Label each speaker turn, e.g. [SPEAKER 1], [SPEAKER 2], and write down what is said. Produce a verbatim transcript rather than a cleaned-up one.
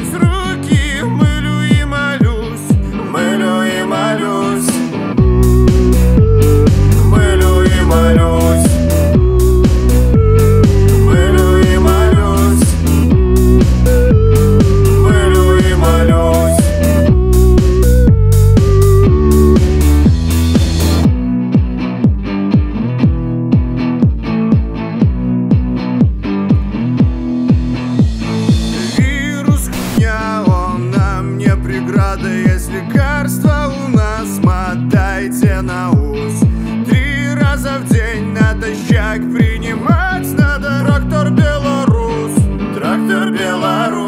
[SPEAKER 1] мыть руки, мылю и молюсь, мылю и молюсь, мылю и молюсь, мылю и молюсь, мылю и молюсь. Вирус хуйня, он нам не преграда. Есть лекарства у нас, мотайте на ус. Три раза в день натощак принимать надо. Трактор Беларусь, трактор Беларусь.